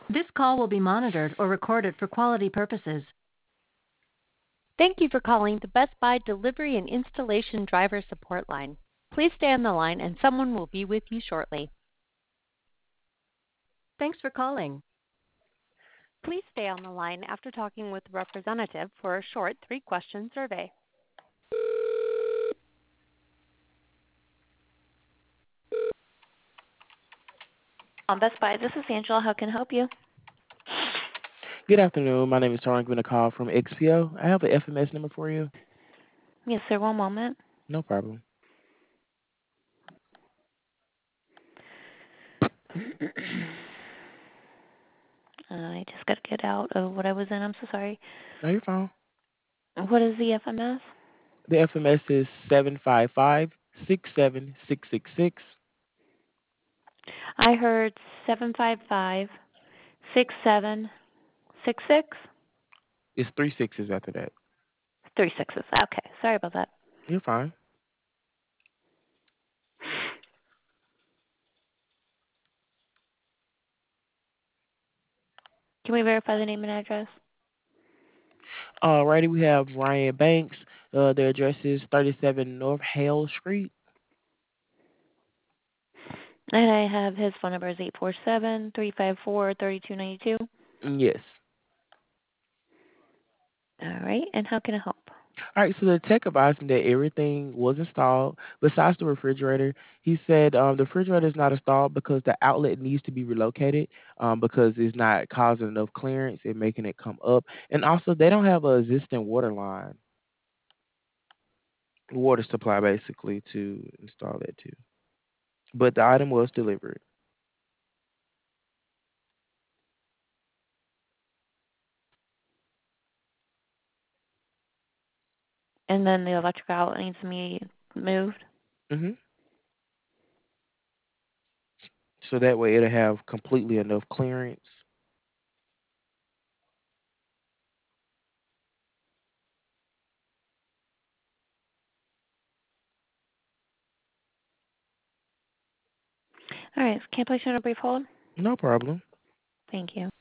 This call will be monitored or recorded for quality purposes. Thank you for calling the Best Buy Delivery and Installation Driver Support Line. Please stay on the line and someone will be with you shortly. Thanks for calling. Please stay on the line after talking with a representative for a short 3-question survey. On Best Buy, this is Angela. How can I help you? Good afternoon. My name is Tara. I'm giving a call from XPO. I have an FMS number for you. Yes, sir. One moment. No problem. I just got to get out of what I was in. I'm so sorry. No, you're fine. What is the FMS? The FMS is 755-67666. I heard 755-6766. It's three sixes after that. 3 sixes. Okay. Sorry about that. You're fine. Can we verify the name and address? Alrighty, we have Ryan Banks. Their address is 37 North Hale Street. And I have his phone number is 847-354-3292. Yes. All right. And how can I help? All right, so the tech advised me that everything was installed besides the refrigerator. He said the refrigerator is not installed because the outlet needs to be relocated because it's not causing enough clearance and making it come up. And also, they don't have a existing water line, water supply basically to install that too. But the item was delivered. And then the electric outlet needs to be moved. hmm So that way it'll have completely enough clearance. All right. Can I place you on a brief hold? No problem. Thank you.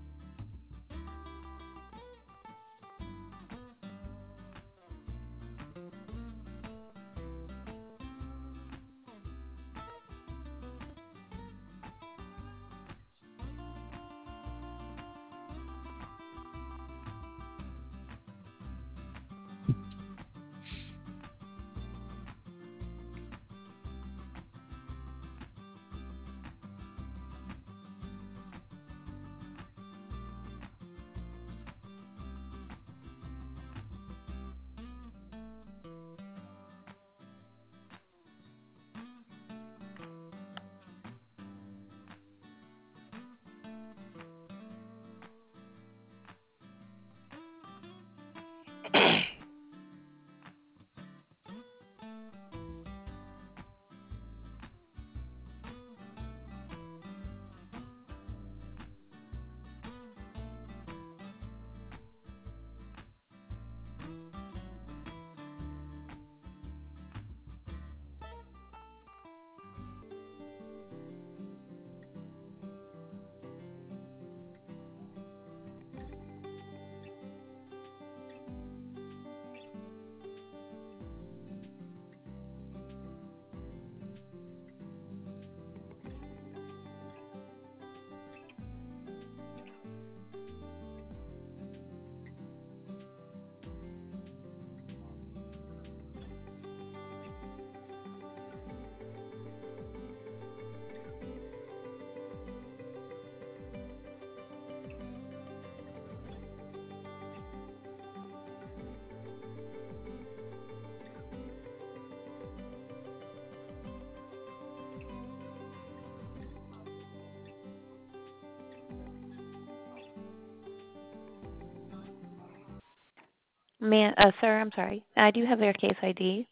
Sir, I'm sorry. I do have their case ID.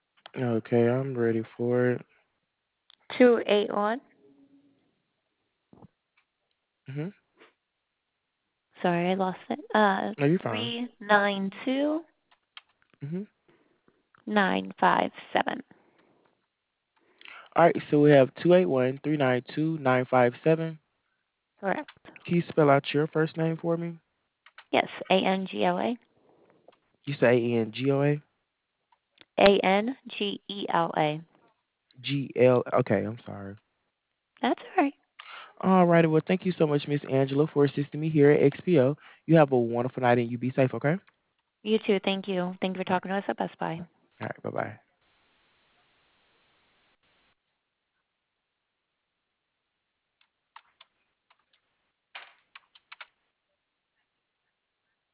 Okay, I'm ready for it. 281. hmm Sorry, I lost it. No, you're fine. 392 hmm 957. All right, so we have 281-392-957. Correct. Can you spell out your first name for me? Yes, Angela. You say Angoa? Angela. GL. Okay, I'm sorry. That's all right. All righty. Well, thank you so much, Miss Angela, for assisting me here at XPO. You have a wonderful night and you be safe, okay? You too. Thank you. Thank you for All right. talking to us at Best Buy. All right. Bye bye.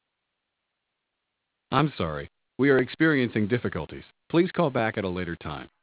I'm sorry. We are experiencing difficulties. Please call back at a later time.